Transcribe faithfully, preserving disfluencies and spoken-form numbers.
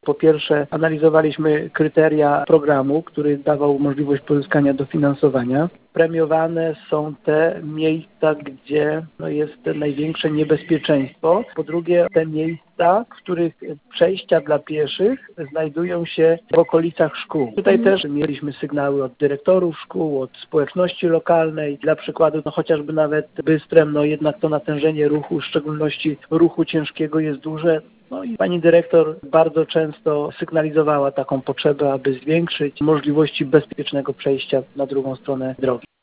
Po pierwsze, analizowaliśmy kryteria programu, który dawał możliwość pozyskania dofinansowania. Premiowane są te miejsca, gdzie no, jest największe niebezpieczeństwo. Po drugie, te miejsca, w których przejścia dla pieszych znajdują się w okolicach szkół. Tutaj też mieliśmy sygnały od dyrektorów szkół, od społeczności lokalnej. Dla przykładu, no chociażby nawet Bystrem, no jednak to natężenie ruchu, w szczególności ruchu ciężkiego jest duże. No i pani dyrektor bardzo często sygnalizowała taką potrzebę, aby zwiększyć możliwości bezpiecznego przejścia na drugą stronę drogi.